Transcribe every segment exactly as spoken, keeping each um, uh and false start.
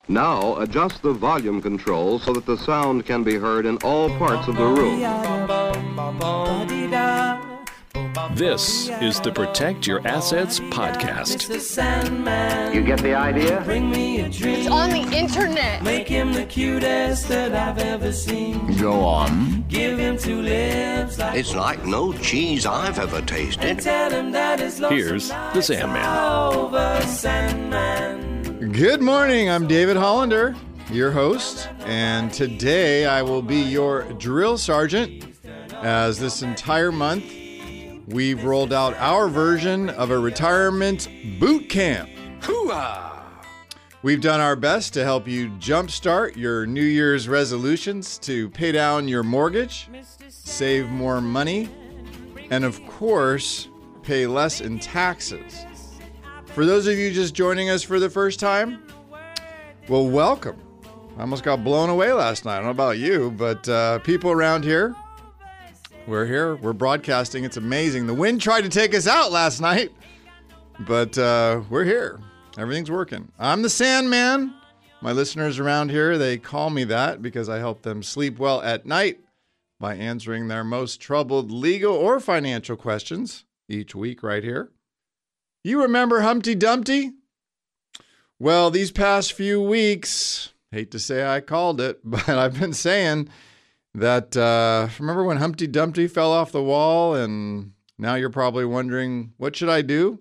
Now adjust the volume control so that the sound can be heard in all parts of the room. This is the Protect Your Assets podcast. You get the idea? It's on the internet. Make him the cutest that I've ever seen. Go on. Give him two lips like It's like no cheese I've ever tasted. and tell him that his lonesome Here's the nights Sandman. are over, Sandman. Good morning, I'm David Hollander, your host, and today I will be your drill sergeant as this entire month we've rolled out our version of a retirement boot camp. Hooah! We've done our best to help you jumpstart your New Year's resolutions to pay down your mortgage, save more money, and of course, pay less in taxes. For those of you just joining us for the first time, well, welcome. I almost got blown away last night. I don't know about you, but uh, people around here, we're here. We're broadcasting. It's amazing. The wind tried to take us out last night, but uh, we're here. Everything's working. I'm the Sandman. My listeners around here, they call me that because I help them sleep well at night by answering their most troubled legal or financial questions each week right here. You remember Humpty Dumpty? Well, these past few weeks, hate to say I called it, but I've been saying that, uh, remember when Humpty Dumpty fell off the wall and now you're probably wondering, what should I do?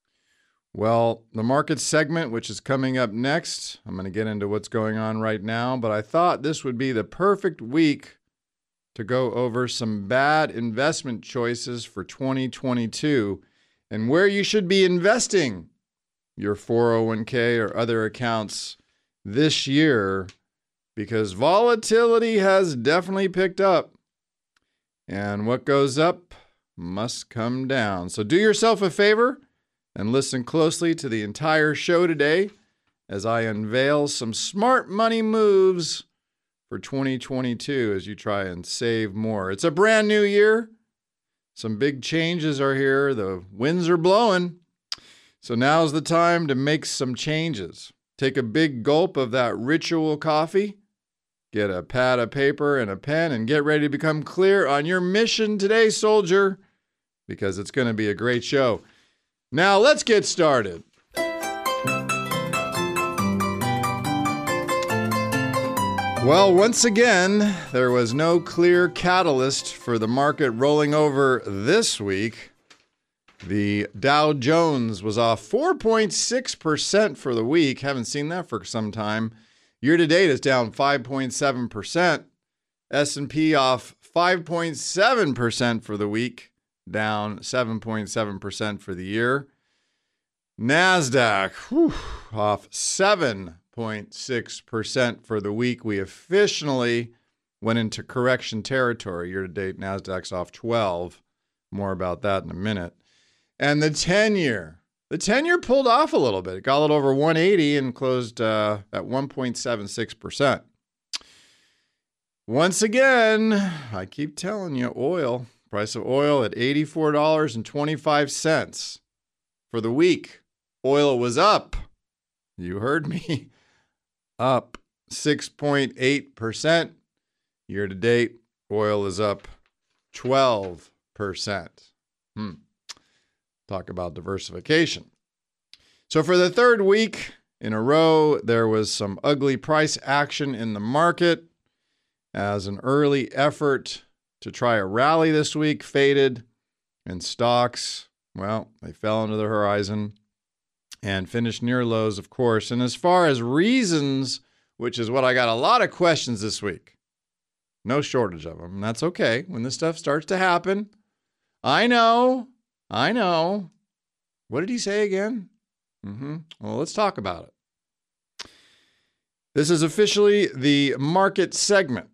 Well, the market segment, which is coming up next, I'm going to get into what's going on right now, but I thought this would be the perfect week to go over some bad investment choices for twenty twenty-two and where you should be investing your four oh one k or other accounts this year, because volatility has definitely picked up, and what goes up must come down. So do yourself a favor and listen closely to the entire show today as I unveil some smart money moves for twenty twenty-two as you try and save more. It's a brand new year. Some big changes are here. The winds are blowing. So now's the time to make some changes. Take a big gulp of that ritual coffee, get a pad of paper and a pen, and get ready to become clear on your mission today, soldier, because it's going to be a great show. Now let's get started. Well, once again, there was no clear catalyst for the market rolling over this week. The Dow Jones was off four point six percent for the week. Haven't seen that for some time. Year to date is down five point seven percent. S and P off five point seven percent for the week, down seven point seven percent for the year. NASDAQ whew, off seven point six percent for the week. We officially went into correction territory. Year to date, NASDAQ's off twelve. More about that in a minute. And the ten-year. The ten-year pulled off a little bit. It got a little over one eighty and closed uh, at one point seven six percent. Once again, I keep telling you, oil. Price of oil at eighty-four dollars and twenty-five cents. For the week, oil was up. You heard me. Up six point eight percent. Year to date, oil is up twelve percent. Hmm. Talk about diversification. So for the third week in a row, there was some ugly price action in the market as an early effort to try a rally this week faded, and stocks, well, they fell into the horizon and finished near lows, of course. And as far as reasons, which is what I got a lot of questions this week, no shortage of them. And that's okay. When this stuff starts to happen, I know, I know. What did he say again? Mm-hmm. Well, let's talk about it. This is officially the market segment.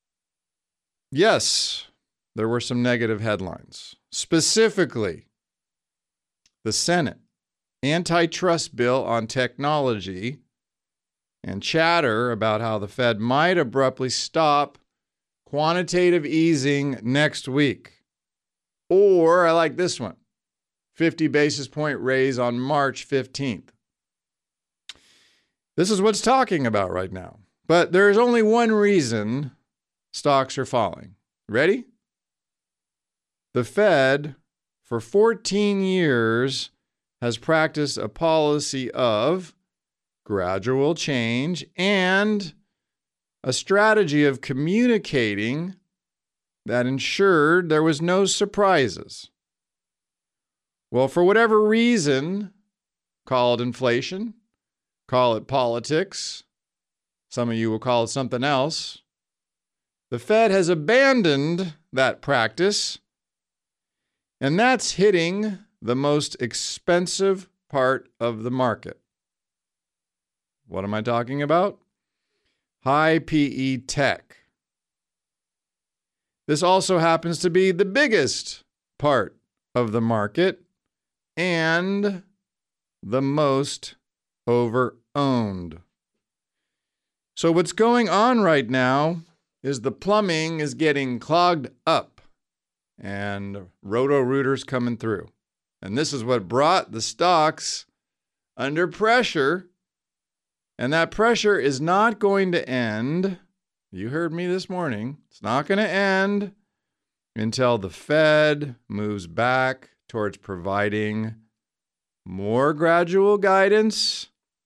Yes, there were some negative headlines. Specifically, the Senate antitrust bill on technology and chatter about how the Fed might abruptly stop quantitative easing next week. Or, I like this one, fifty basis point raise on March fifteenth. This is what's talking about right now. But there's only one reason stocks are falling. Ready? The Fed, for fourteen years, has practiced a policy of gradual change and a strategy of communicating that ensured there was no surprises. Well, for whatever reason, call it inflation, call it politics, some of you will call it something else, the Fed has abandoned that practice, and that's hitting the most expensive part of the market. What am I talking about? High P E tech. This also happens to be the biggest part of the market and the most over-owned. So what's going on right now is the plumbing is getting clogged up and Roto-Rooters coming through. And this is what brought the stocks under pressure. And that pressure is not going to end. You heard me this morning. It's not going to end until the Fed moves back towards providing more gradual guidance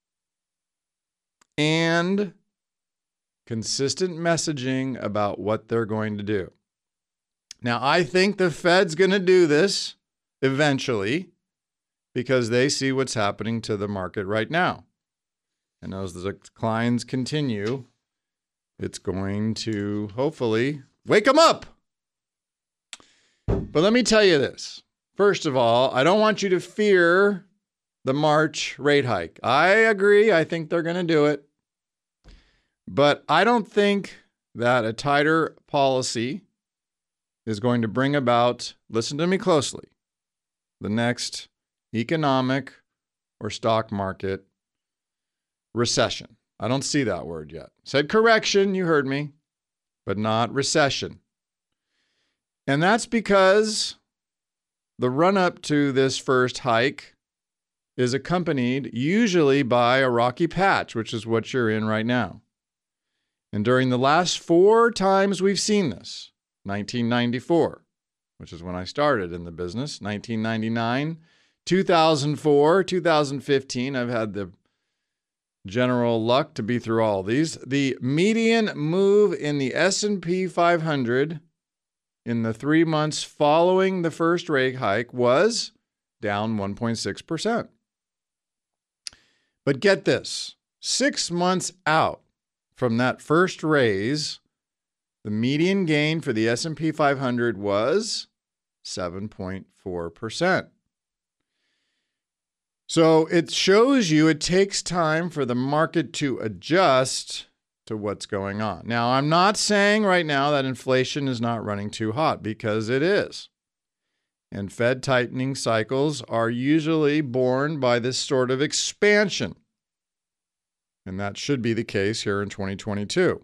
and consistent messaging about what they're going to do. Now, I think the Fed's going to do this eventually because they see what's happening to the market right now. And as the declines continue, it's going to hopefully wake them up. But let me tell you this. First of all, I don't want you to fear the March rate hike. I agree. I think they're going to do it. But I don't think that a tighter policy is going to bring about, listen to me closely, the next economic or stock market recession. I don't see that word yet. Said correction, you heard me, but not recession. And that's because the run-up to this first hike is accompanied usually by a rocky patch, which is what you're in right now. And during the last four times we've seen this, nineteen ninety-four, which is when I started in the business, nineteen ninety-nine, two thousand four, two thousand fifteen, I've had the general luck to be through all these. The median move in the S and P five hundred in the three months following the first rate hike was down one point six percent. But get this, six months out from that first raise, the median gain for the S and P five hundred was seven point four percent. So it shows you it takes time for the market to adjust to what's going on. Now, I'm not saying right now that inflation is not running too hot, because it is. And Fed tightening cycles are usually born by this sort of expansion. And that should be the case here in twenty twenty-two.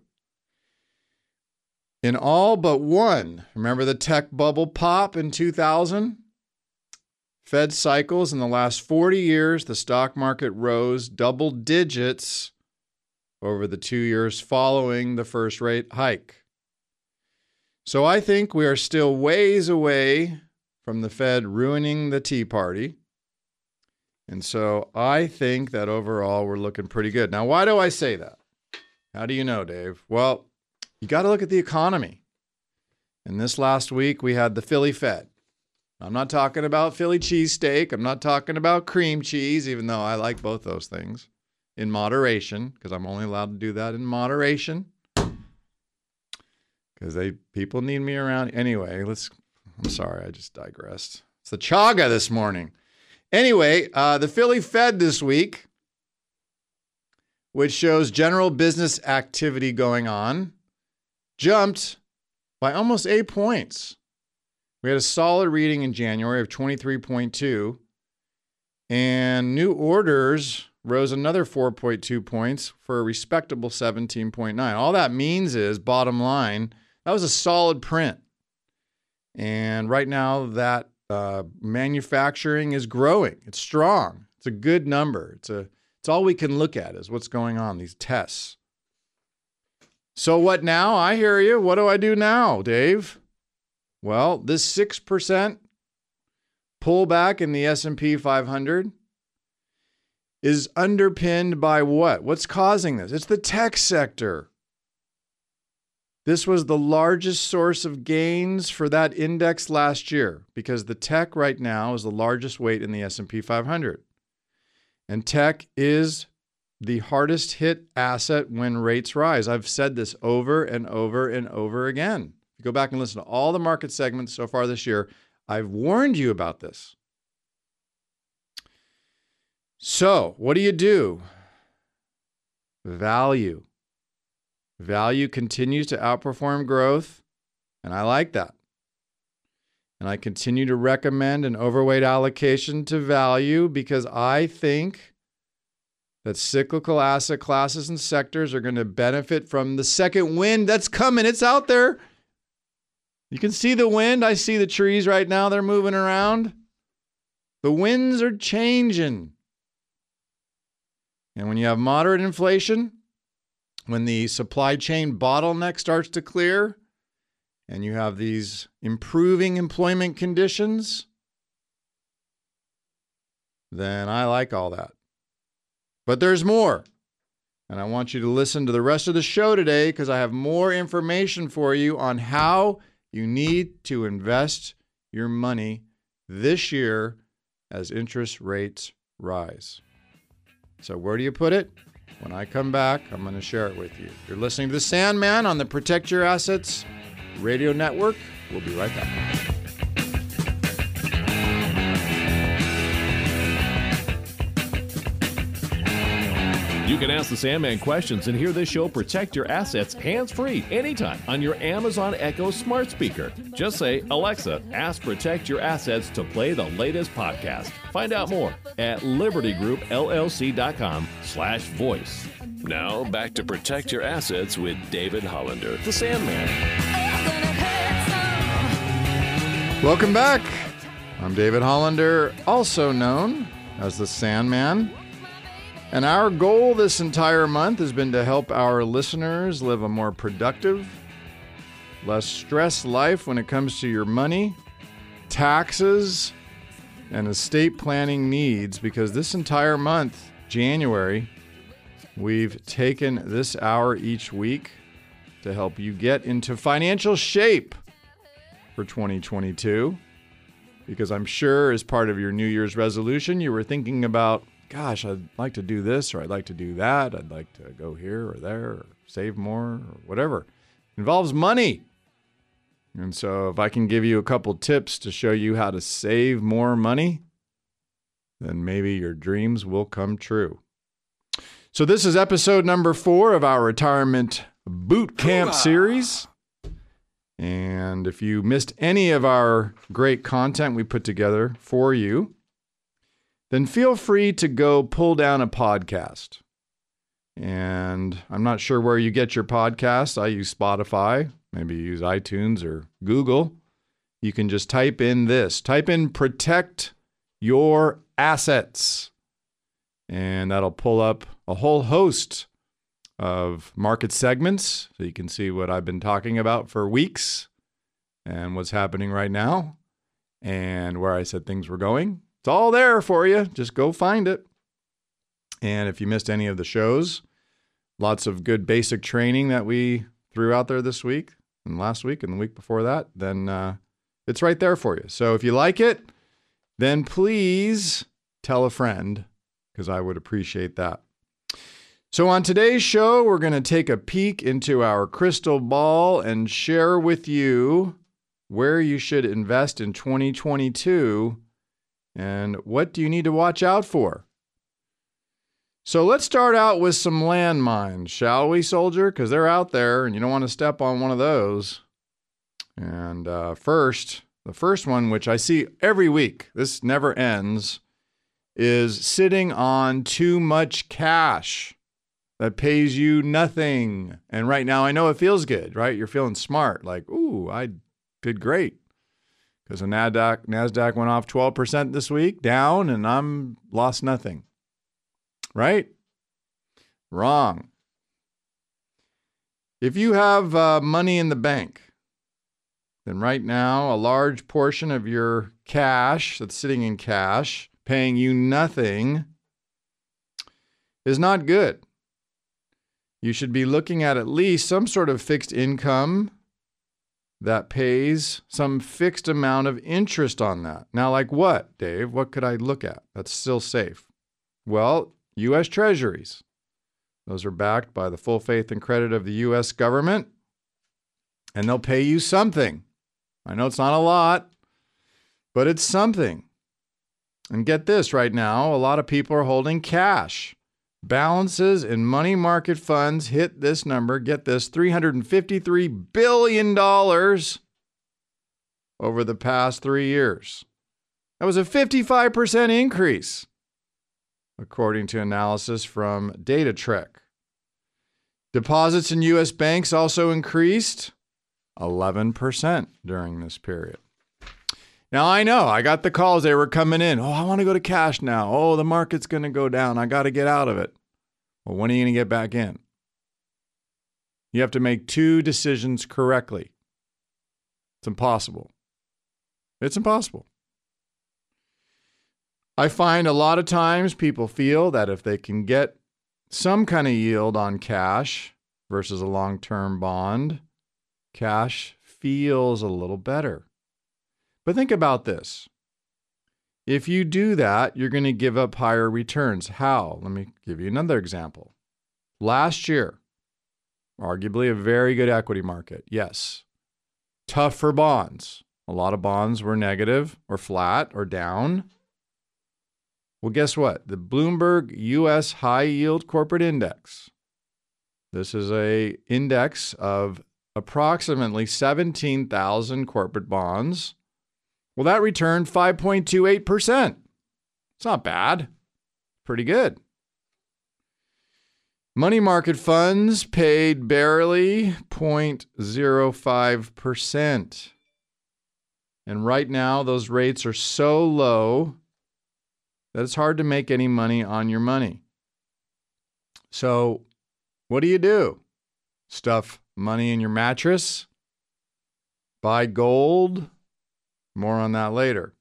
In all but one, remember the tech bubble pop in two thousand? Fed cycles in the last forty years, the stock market rose double digits over the two years following the first rate hike. So I think we are still ways away from the Fed ruining the Tea Party. And so I think that overall we're looking pretty good. Now, why do I say that? How do you know, Dave? Well, you got to look at the economy. And this last week we had the Philly Fed. I'm not talking about Philly cheesesteak. I'm not talking about cream cheese, even though I like both those things in moderation, because I'm only allowed to do that in moderation. Because they people need me around. Anyway, let's, I'm sorry, I just digressed. It's the chaga this morning. Anyway, uh, the Philly Fed this week, which shows general business activity going on, jumped by almost eight points. We had a solid reading in January of twenty-three point two, and new orders rose another four point two points for a respectable seventeen point nine. All that means is, bottom line, that was a solid print. And right now that uh, manufacturing is growing. It's strong. It's a good number. It's a It's all we can look at is what's going on, these tests. So what now? I hear you. What do I do now, Dave? Well, this six percent pullback in the S and P five hundred is underpinned by what? What's causing this? It's the tech sector. This was the largest source of gains for that index last year because the tech right now is the largest weight in the S and P five hundred. And tech is the hardest hit asset when rates rise. I've said this over and over and over again. If you go back and listen to all the market segments so far this year, I've warned you about this. So, what do you do? Value. Value continues to outperform growth, and I like that. And I continue to recommend an overweight allocation to value because I think that cyclical asset classes and sectors are going to benefit from the second wind that's coming. It's out there. You can see the wind. I see the trees right now. They're moving around. The winds are changing. And when you have moderate inflation, when the supply chain bottleneck starts to clear, and you have these improving employment conditions, then I like all that. But there's more. And I want you to listen to the rest of the show today because I have more information for you on how you need to invest your money this year as interest rates rise. So where do you put it? When I come back, I'm going to share it with you. You're listening to The Sandman on the Protect Your Assets Radio Network. We'll be right back. You can ask the Sandman questions and hear this show Protect Your Assets hands-free anytime on your Amazon Echo smart speaker. Just say, Alexa, ask Protect Your Assets to play the latest podcast. Find out more at libertygroupllc.com slash voice. Now back to Protect Your Assets with David Hollander, the Sandman. Welcome back. I'm David Hollander, also known as the Sandman. And our goal this entire month has been to help our listeners live a more productive, less stressed life when it comes to your money, taxes, and estate planning needs, because this entire month, January, we've taken this hour each week to help you get into financial shape for twenty twenty-two. Because I'm sure as part of your New Year's resolution, you were thinking about, gosh, I'd like to do this, or I'd like to do that. I'd like to go here or there, or save more, or whatever. It involves money. And so if I can give you a couple tips to show you how to save more money, then maybe your dreams will come true. So this is episode number four of our Retirement Boot Camp series. And if you missed any of our great content we put together for you, then feel free to go pull down a podcast. And I'm not sure where you get your podcasts. I use Spotify. Maybe you use iTunes or Google. You can just type in this. Type in Protect Your Assets. And that'll pull up a whole host of market segments. So you can see what I've been talking about for weeks and what's happening right now and where I said things were going. It's all there for you. Just go find it. And if you missed any of the shows, lots of good basic training that we threw out there this week and last week and the week before that, then uh, it's right there for you. So if you like it, then please tell a friend, because I would appreciate that. So on today's show, we're going to take a peek into our crystal ball and share with you where you should invest in twenty twenty-two. And what do you need to watch out for? So let's start out with some landmines, shall we, soldier? Because they're out there, and you don't want to step on one of those. And uh, first, the first one, which I see every week, this never ends, is sitting on too much cash that pays you nothing. And right now, I know it feels good, right? You're feeling smart, like, ooh, I did great. Because the NASDAQ, NASDAQ went off twelve percent this week, down, and I'm lost nothing. right? Wrong. If you have uh, money in the bank, then right now a large portion of your cash that's sitting in cash, paying you nothing, is not good. You should be looking at at least some sort of fixed income that pays some fixed amount of interest on that. Now, like what, Dave? What could I look at that's still safe? Well, U S Treasuries. Those are backed by the full faith and credit of the U S government, and they'll pay you something. I know it's not a lot, but it's something. And get this, right now, a lot of people are holding cash. Balances in money market funds hit this number, get this, three hundred fifty-three billion dollars over the past three years. That was a fifty-five percent increase, according to analysis from DataTrek. Deposits in U S banks also increased eleven percent during this period. Now, I know, I got the calls, they were coming in. Oh, I want to go to cash now. Oh, the market's going to go down. I got to get out of it. Well, when are you going to get back in? You have to make two decisions correctly. It's impossible. It's impossible. I find a lot of times people feel that if they can get some kind of yield on cash versus a long-term bond, cash feels a little better. But think about this. If you do that, you're going to give up higher returns. How? Let me give you another example. Last year, arguably a very good equity market. Yes. Tough for bonds. A lot of bonds were negative or flat or down. Well, guess what? The Bloomberg U S High Yield Corporate Index. This is an index of approximately seventeen thousand corporate bonds. Well, that returned five point two eight percent. It's not bad. Pretty good. Money market funds paid barely zero point zero five percent. And right now, those rates are so low that it's hard to make any money on your money. So, what do you do? Stuff money in your mattress? Buy gold? More on that later.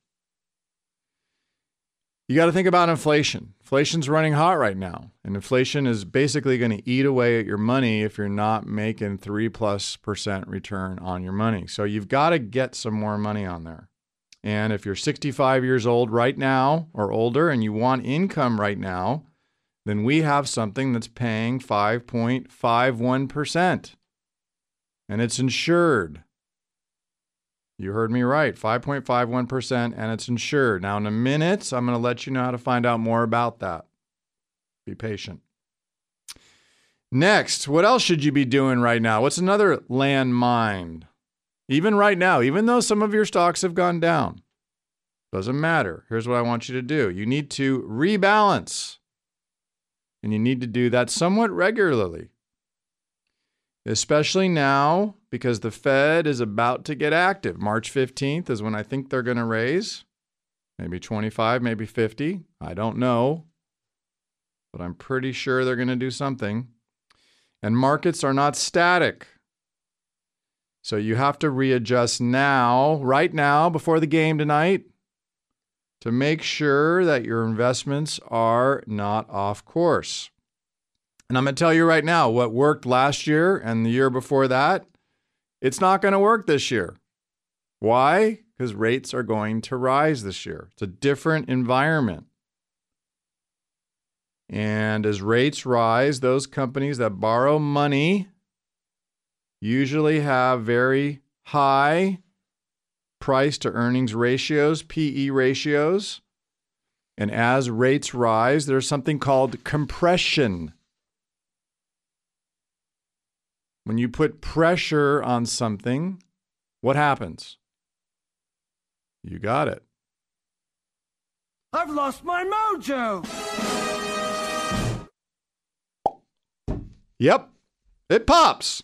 You got to think about inflation. Inflation's running hot right now, and inflation is basically going to eat away at your money if you're not making three plus percent return on your money. So you've got to get some more money on there. And if you're sixty-five years old right now or older and you want income right now, then we have something that's paying five point five one percent, and it's insured. You heard me right, five point five one percent, and it's insured. Now, in a minute, I'm going to let you know how to find out more about that. Be patient. Next, what else should you be doing right now? What's another landmine? Even right now, even though some of your stocks have gone down, doesn't matter. Here's what I want you to do. You need to rebalance, and you need to do that somewhat regularly. Especially now, because the Fed is about to get active. March fifteenth is when I think they're going to raise. Maybe twenty-five, maybe fifty. I don't know. But I'm pretty sure they're going to do something. And markets are not static. So you have to readjust now, right now, before the game tonight, to make sure that your investments are not off course. And I'm going to tell you right now, what worked last year and the year before that, it's not going to work this year. Why? Because rates are going to rise this year. It's a different environment. And as rates rise, those companies that borrow money usually have very high price to earnings ratios, P E ratios. And as rates rise, there's something called compression. When you put pressure on something, what happens? You got it. I've lost my mojo. Yep, it pops.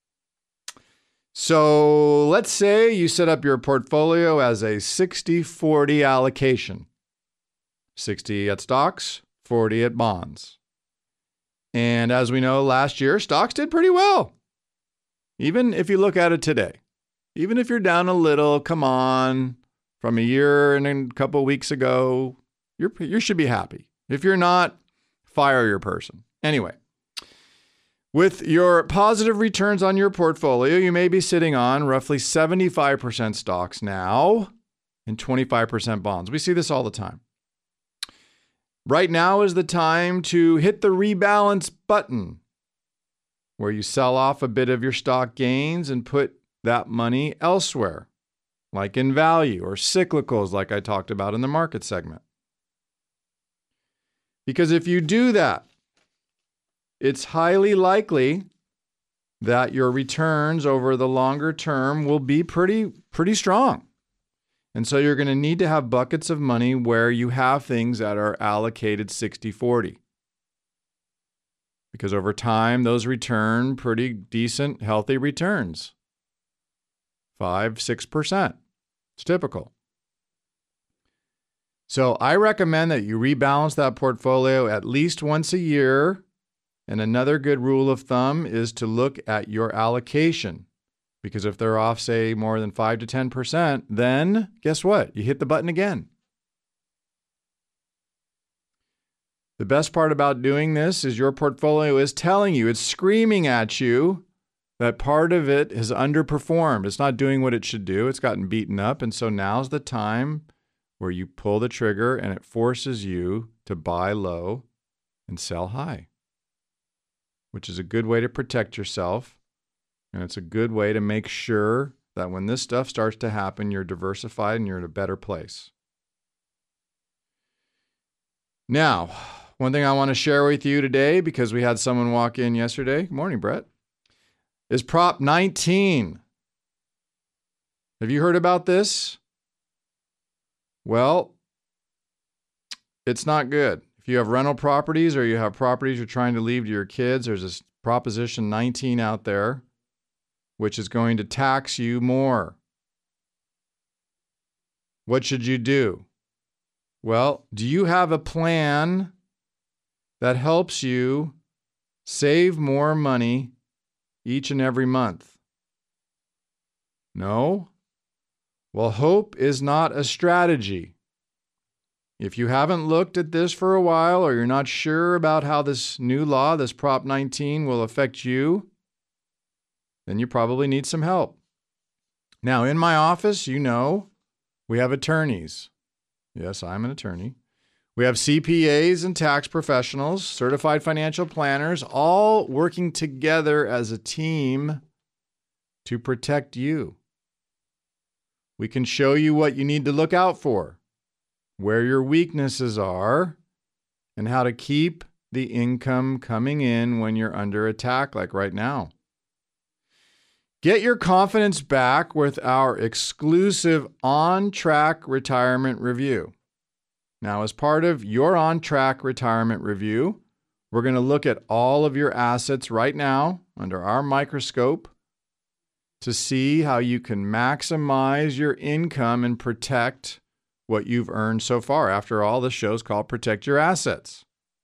So let's say you set up your portfolio as a sixty forty allocation. sixty at stocks, forty at bonds. And as we know, last year, stocks did pretty well. Even if you look at it today, even if you're down a little, come on, from a year and a couple of weeks ago, you're, you should be happy. If you're not, fire your person. Anyway, with your positive returns on your portfolio, you may be sitting on roughly seventy-five percent stocks now and twenty-five percent bonds. We see this all the time. Right now is the time to hit the rebalance button, where you sell off a bit of your stock gains and put that money elsewhere, like in value or cyclicals, like I talked about in the market segment. Because if you do that, it's highly likely that your returns over the longer term will be pretty, pretty strong. And so you're going to need to have buckets of money where you have things that are allocated sixty forty. Because over time, those return pretty decent, healthy returns. five, six percent. It's typical. So I recommend that you rebalance that portfolio at least once a year. And another good rule of thumb is to look at your allocation. Because if they're off, say, more than five to ten percent, then guess what? You hit the button again. The best part about doing this is your portfolio is telling you, it's screaming at you that part of it has underperformed. It's not doing what it should do. It's gotten beaten up. And so now's the time where you pull the trigger and it forces you to buy low and sell high, which is a good way to protect yourself. And it's a good way to make sure that when this stuff starts to happen, you're diversified and you're in a better place. Now, one thing I want to share with you today, because we had someone walk in yesterday, good morning, Brett, is Prop nineteen. Have you heard about this? Well, it's not good. If you have rental properties or you have properties you're trying to leave to your kids, there's this Proposition nineteen out there, which is going to tax you more. What should you do? Well, do you have a plan that helps you save more money each and every month? No? Well, hope is not a strategy. If you haven't looked at this for a while, or you're not sure about how this new law, this Prop nineteen, will affect you, then you probably need some help. Now, in my office, you know, we have attorneys. Yes, I'm an attorney. We have C P As and tax professionals, certified financial planners, all working together as a team to protect you. We can show you what you need to look out for, where your weaknesses are, and how to keep the income coming in when you're under attack, like right now. Get your confidence back with our exclusive On Track Retirement Review. Now, as part of your On Track Retirement Review, we're going to look at all of your assets right now under our microscope to see how you can maximize your income and protect what you've earned so far. After all, this show's called Protect Your Assets.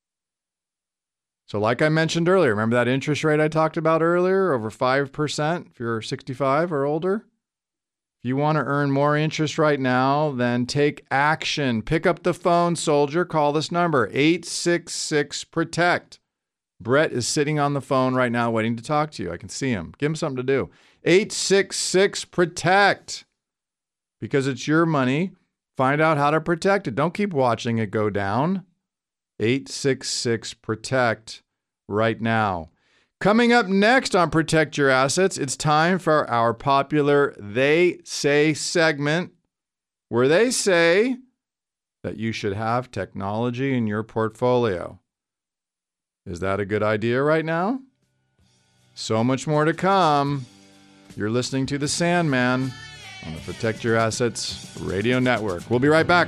So like I mentioned earlier, remember that interest rate I talked about earlier, over five percent if you're sixty-five or older? If you want to earn more interest right now, then take action. Pick up the phone, soldier. Call this number, eight six six, PROTECT. Brett is sitting on the phone right now waiting to talk to you. I can see him. Give him something to do. eight six six, PROTECT. Because it's your money. Find out how to protect it. Don't keep watching it go down. eight six six, PROTECT right now. Coming up next on Protect Your Assets, it's time for our popular They Say segment, where they say that you should have technology in your portfolio. Is that a good idea right now? So much more to come. You're listening to The Sandman on the Protect Your Assets Radio Network. We'll be right back.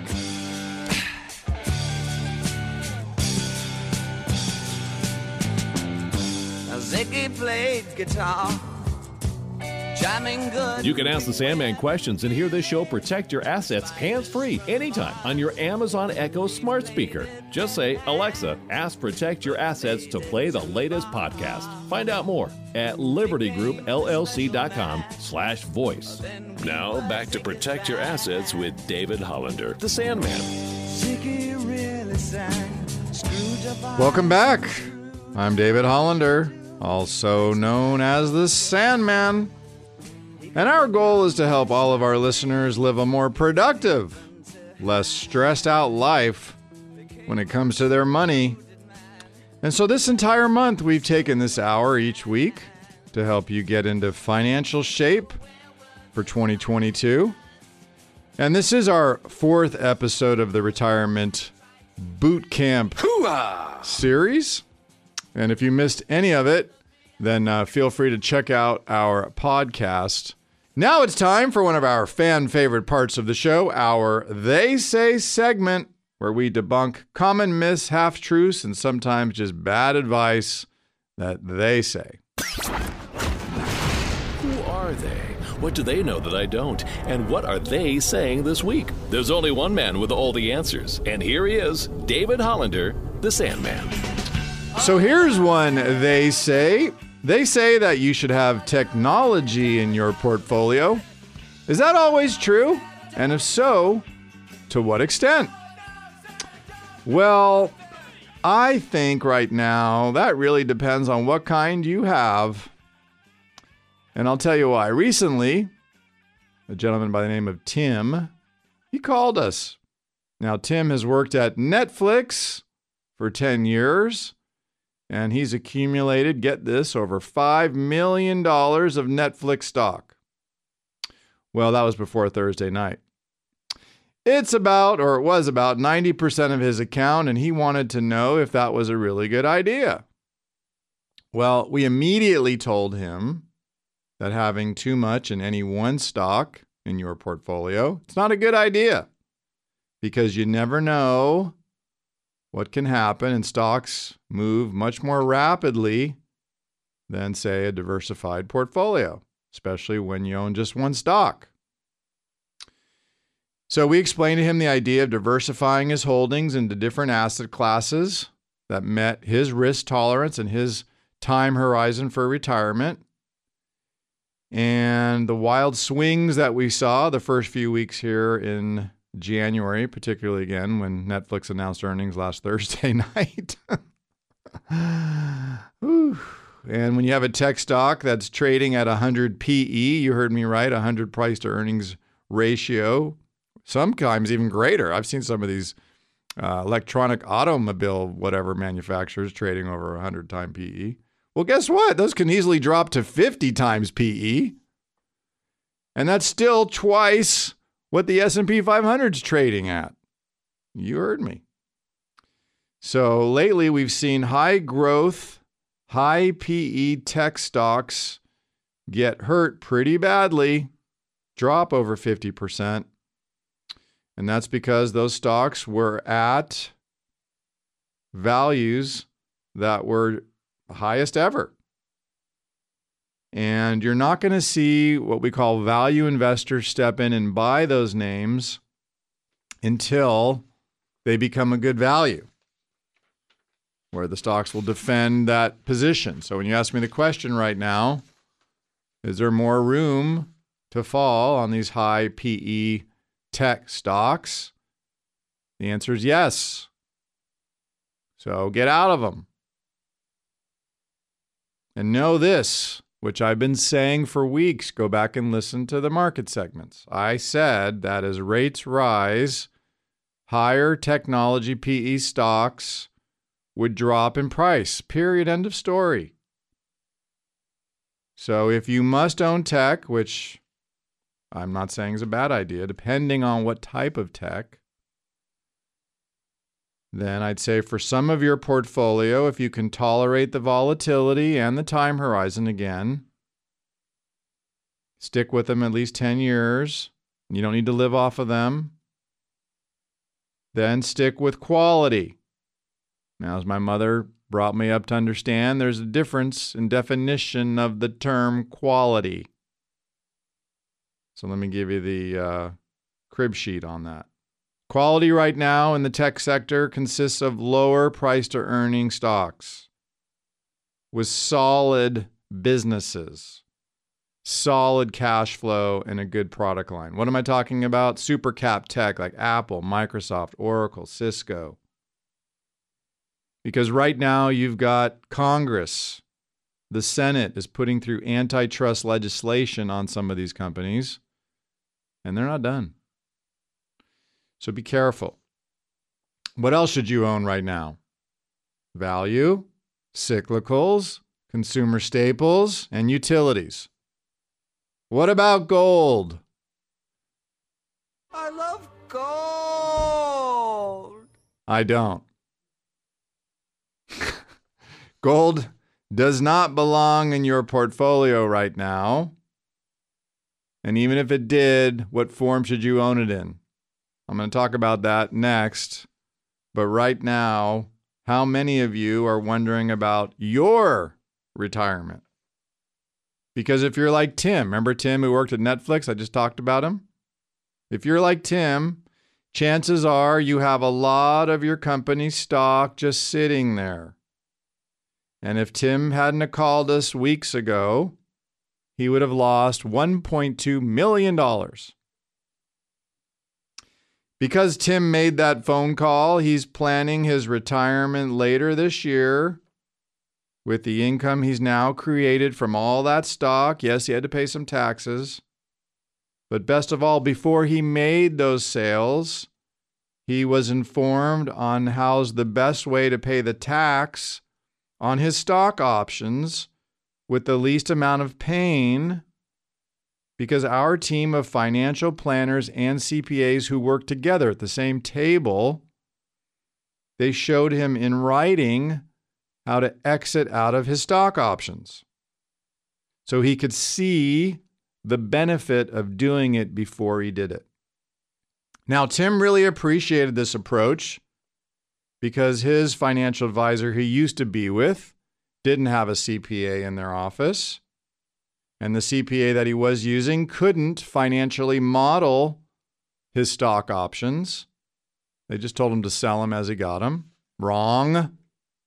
Ziggy played guitar, jamming good. You can ask the Sandman questions and hear this show Protect Your Assets hands-free anytime on your Amazon Echo smart speaker. Just say, Alexa, ask Protect Your Assets to play the latest podcast. Find out more at libertygroupllc.com slash voice. Now back to Protect Your Assets with David Hollander, the Sandman. Welcome back. I'm David Hollander, also known as the Sandman. And our goal is to help all of our listeners live a more productive, less stressed out life when it comes to their money. And so this entire month, we've taken this hour each week to help you get into financial shape for twenty twenty-two. And this is our fourth episode of the Retirement Boot Camp Hoo-ah! series. And if you missed any of it, then uh, feel free to check out our podcast. Now it's time for one of our fan favorite parts of the show, our They Say segment, where we debunk common myths, half-truths, and sometimes just bad advice that they say. Who are they? What do they know that I don't? And what are they saying this week? There's only one man with all the answers, and here he is, David Hollander, the Sandman. So here's one they say. They say that you should have technology in your portfolio. Is that always true? And if so, to what extent? Well, I think right now that really depends on what kind you have. And I'll tell you why. Recently, a gentleman by the name of Tim, he called us. Now, Tim has worked at Netflix for ten years, and he's accumulated, get this, over five million dollars of Netflix stock. Well, that was before Thursday night. It's about, or it was about, ninety percent of his account, and he wanted to know if that was a really good idea. Well, we immediately told him that having too much in any one stock in your portfolio, it's not a good idea, because you never know what can happen, and stocks move much more rapidly than, say, a diversified portfolio, especially when you own just one stock. So we explained to him the idea of diversifying his holdings into different asset classes that met his risk tolerance and his time horizon for retirement. And the wild swings that we saw the first few weeks here in January, particularly again when Netflix announced earnings last Thursday night. And when you have a tech stock that's trading at one hundred P E, you heard me right, one hundred price to earnings ratio, sometimes even greater. I've seen some of these uh, electronic automobile whatever manufacturers trading over one hundred times P E. Well, guess what? Those can easily drop to fifty times P E. And that's still twice what the S and P five hundred is trading at. You heard me. So lately we've seen high growth, high P E tech stocks get hurt pretty badly, drop over fifty percent. And that's because those stocks were at values that were highest ever. And you're not going to see what we call value investors step in and buy those names until they become a good value, where the stocks will defend that position. So when you ask me the question right now, is there more room to fall on these high P E tech stocks? The answer is yes. So get out of them. And know this, which I've been saying for weeks. Go back and listen to the market segments. I said that as rates rise, higher technology P E stocks would drop in price. Period. End of story. So if you must own tech, which I'm not saying is a bad idea, depending on what type of tech, then I'd say for some of your portfolio, if you can tolerate the volatility and the time horizon again, stick with them at least ten years. You don't need to live off of them. Then stick with quality. Now, as my mother brought me up to understand, there's a difference in definition of the term quality. So let me give you the uh, crib sheet on that. Quality right now in the tech sector consists of lower price to earning stocks with solid businesses, solid cash flow, and a good product line. What am I talking about? Super cap tech like Apple, Microsoft, Oracle, Cisco. Because right now you've got Congress. The Senate is putting through antitrust legislation on some of these companies, and they're not done. So be careful. What else should you own right now? Value, cyclicals, consumer staples, and utilities. What about gold? I love gold. I don't. Gold does not belong in your portfolio right now. And even if it did, what form should you own it in? I'm going to talk about that next. But right now, how many of you are wondering about your retirement? Because if you're like Tim, remember Tim who worked at Netflix? I just talked about him. If you're like Tim, chances are you have a lot of your company's stock just sitting there. And if Tim hadn't have called us weeks ago, he would have lost one point two million dollars. Because Tim made that phone call, he's planning his retirement later this year with the income he's now created from all that stock. Yes, he had to pay some taxes. But best of all, before he made those sales, he was informed on how's the best way to pay the tax on his stock options with the least amount of pain, because our team of financial planners and C P As who work together at the same table, they showed him in writing how to exit out of his stock options so he could see the benefit of doing it before he did it. Now, Tim really appreciated this approach because his financial advisor he used to be with didn't have a C P A in their office. And the C P A that he was using couldn't financially model his stock options. They just told him to sell them as he got them. Wrong.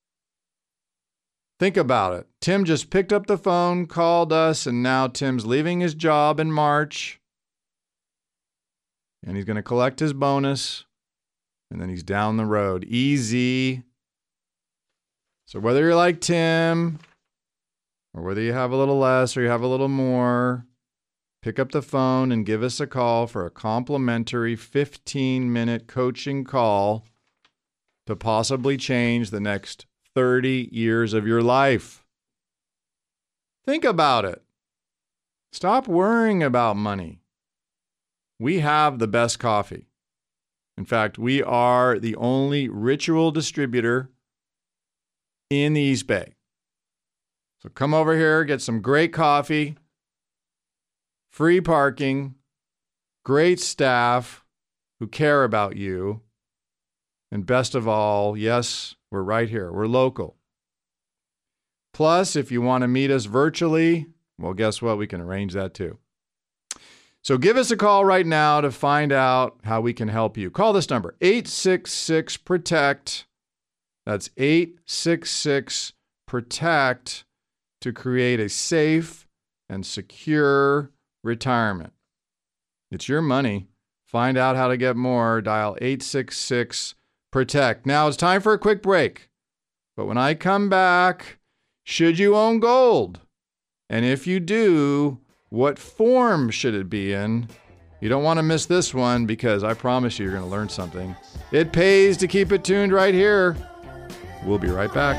Think about it. Tim just picked up the phone, called us, and now Tim's leaving his job in March. And he's going to collect his bonus. And then he's down the road. Easy. So whether you're like Tim, or whether you have a little less or you have a little more, pick up the phone and give us a call for a complimentary fifteen-minute coaching call to possibly change the next thirty years of your life. Think about it. Stop worrying about money. We have the best coffee. In fact, we are the only ritual distributor in the East Bay. So come over here, get some great coffee, free parking, great staff who care about you, and best of all, yes, we're right here. We're local. Plus, if you want to meet us virtually, well, guess what? We can arrange that too. So give us a call right now to find out how we can help you. Call this number, eight six six, PROTECT. That's eight six six, PROTECT. To create a safe and secure retirement. It's your money. Find out how to get more. Dial eight six six, PROTECT. Now it's time for a quick break. But when I come back, should you own gold? And if you do, what form should it be in? You don't want to miss this one because I promise you you're going to learn something. It pays to keep it tuned right here. We'll be right back.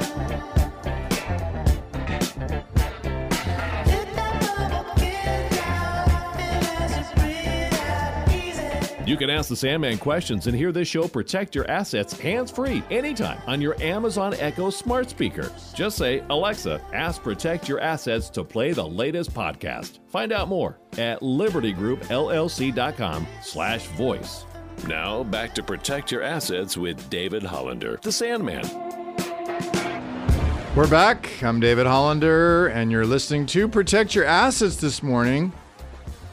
You can ask the Sandman questions and hear this show protect your assets hands-free anytime on your Amazon Echo smart speaker. Just say, Alexa, ask Protect Your Assets to play the latest podcast. Find out more at libertygroupllc.com slash voice. Now back to Protect Your Assets with David Hollander, the Sandman. We're back. I'm David Hollander, and you're listening to Protect Your Assets this morning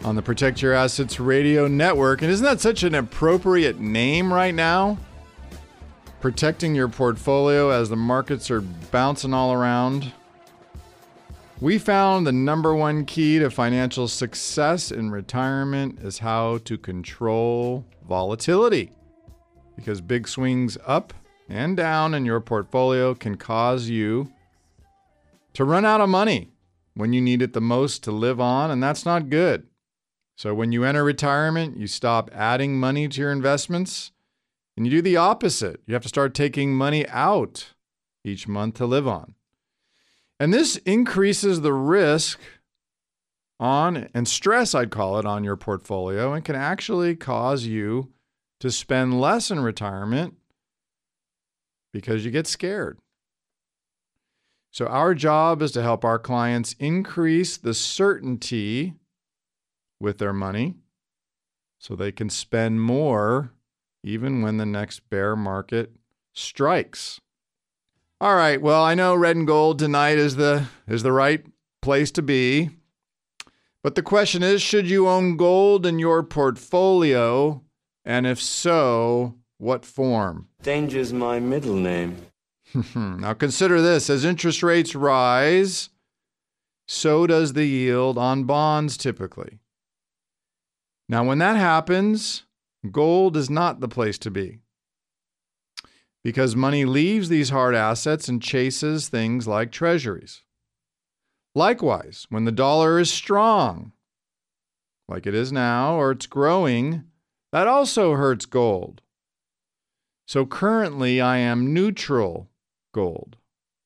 on the Protect Your Assets radio network. And isn't that such an appropriate name right now? Protecting your portfolio as the markets are bouncing all around. We found the number one key to financial success in retirement is how to control volatility. Because big swings up and down in your portfolio can cause you to run out of money when you need it the most to live on, and that's not good. So when you enter retirement, you stop adding money to your investments, and you do the opposite. You have to start taking money out each month to live on. And this increases the risk on, and stress, I'd call it, on your portfolio, and can actually cause you to spend less in retirement because you get scared. So our job is to help our clients increase the certainty with their money so they can spend more even when the next bear market strikes. All right, well, I know red and gold tonight is the is the right place to be. But the question is, should you own gold in your portfolio? And if so, what form? Danger's my middle name. Now consider this. As interest rates rise, so does the yield on bonds typically. Now, when that happens, gold is not the place to be, because money leaves these hard assets and chases things like treasuries. Likewise, when the dollar is strong, like it is now, or it's growing, that also hurts gold. So currently, I am neutral gold.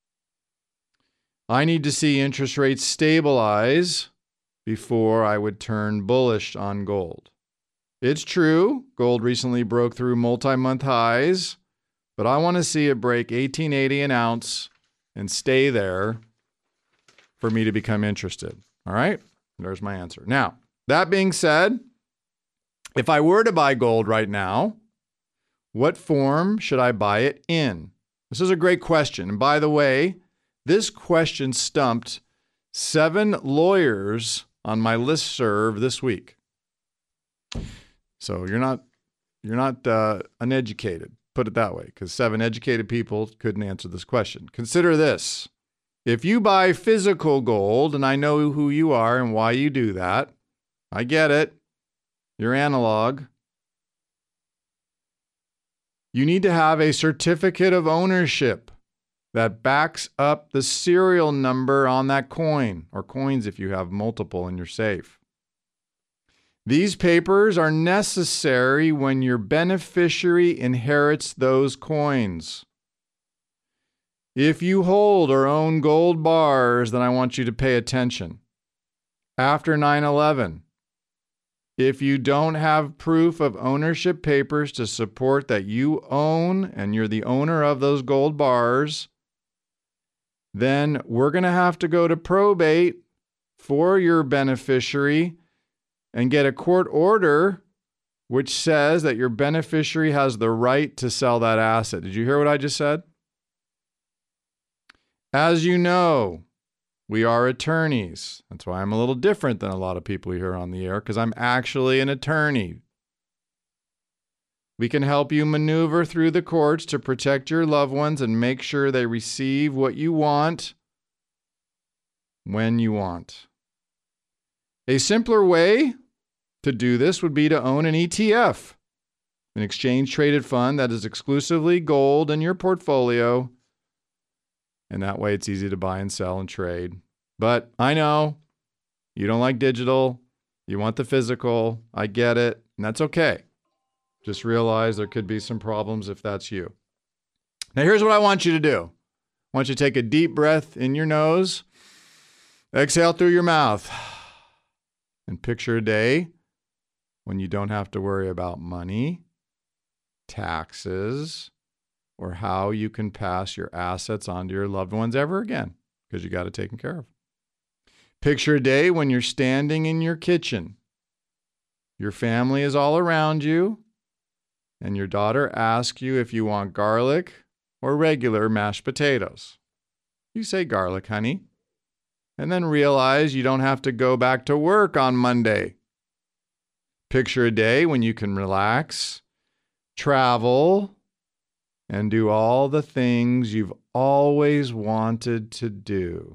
I need to see interest rates stabilize before I would turn bullish on gold. It's true, gold recently broke through multi-month highs, but I want to see it break eighteen eighty an ounce and stay there for me to become interested. All right? There's my answer. Now, that being said, if I were to buy gold right now, what form should I buy it in? This is a great question. And by the way, this question stumped seven lawyers on my listserv this week. So you're not you're not uh, uneducated, put it that way, because seven educated people couldn't answer this question. Consider this. If you buy physical gold, and I know who you are and why you do that, I get it. You're analog. You need to have a certificate of ownership that backs up the serial number on that coin, or coins if you have multiple in your safe. These papers are necessary when your beneficiary inherits those coins. If you hold or own gold bars, then I want you to pay attention. After nine eleven, if you don't have proof of ownership papers to support that you own and you're the owner of those gold bars, then we're going to have to go to probate for your beneficiary and get a court order which says that your beneficiary has the right to sell that asset. Did you hear what I just said? As you know, we are attorneys. That's why I'm a little different than a lot of people here on the air, because I'm actually an attorney. We can help you maneuver through the courts to protect your loved ones and make sure they receive what you want when you want. A simpler way to do this would be to own an E T F, an exchange-traded fund that is exclusively gold in your portfolio. And that way it's easy to buy and sell and trade. But I know you don't like digital. You want the physical. I get it. And that's okay. Just realize there could be some problems if that's you. Now, here's what I want you to do. I want you to take a deep breath in your nose. Exhale through your mouth. And picture a day when you don't have to worry about money, taxes, or how you can pass your assets on to your loved ones ever again, because you got it taken care of. Picture a day when you're standing in your kitchen. Your family is all around you, and your daughter asks you if you want garlic or regular mashed potatoes. You say garlic, honey, and then realize you don't have to go back to work on Monday Picture a day when you can relax, travel, and do all the things you've always wanted to do.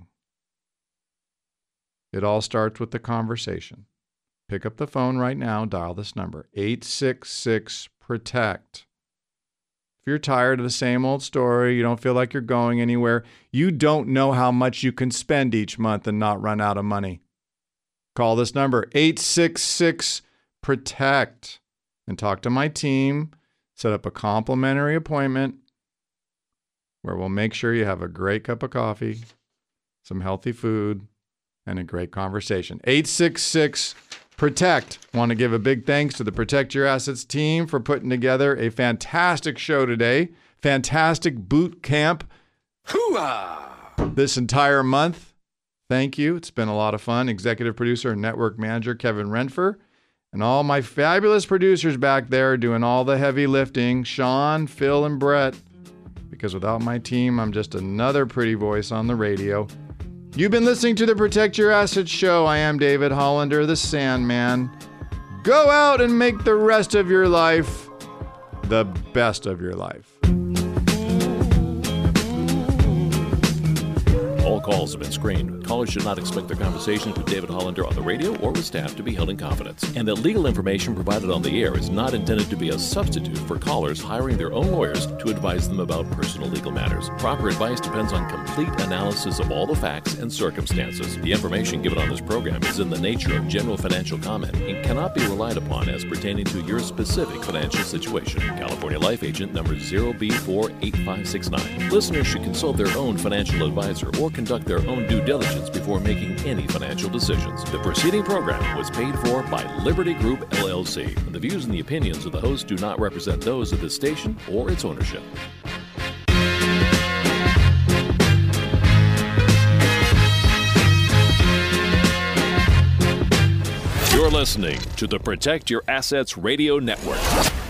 It all starts with the conversation. Pick up the phone right now, dial this number, eight six six, PROTECT. If you're tired of the same old story, you don't feel like you're going anywhere, you don't know how much you can spend each month and not run out of money, call this number, eight six six, PROTECT, and talk to my team. Set up a complimentary appointment where we'll make sure you have a great cup of coffee, some healthy food, and a great conversation. eight six six, PROTECT. Want to give a big thanks to the Protect Your Assets team for putting together a fantastic show today. Fantastic boot camp Hoo-ah! this entire month. Thank you. It's been a lot of fun. Executive producer and network manager Kevin Renfer. And all my fabulous producers back there doing all the heavy lifting, Sean, Phil, and Brett. Because without my team, I'm just another pretty voice on the radio. You've been listening to the Protect Your Assets show. I am David Hollander, the Sandman. Go out and make the rest of your life the best of your life. All calls have been screened. Callers should not expect their conversations with David Hollander on the radio or with staff to be held in confidence. And that legal information provided on the air is not intended to be a substitute for callers hiring their own lawyers to advise them about personal legal matters. Proper advice depends on complete analysis of all the facts and circumstances. The information given on this program is in the nature of general financial comment and cannot be relied upon as pertaining to your specific financial situation. California Life Agent number zero B four eight five six nine. Listeners should consult their own financial advisor or conduct their own due diligence before making any financial decisions. The preceding program was paid for by Liberty Group, L L C. And the views and the opinions of the host do not represent those of this station or its ownership. You're listening to the Protect Your Assets Radio Network.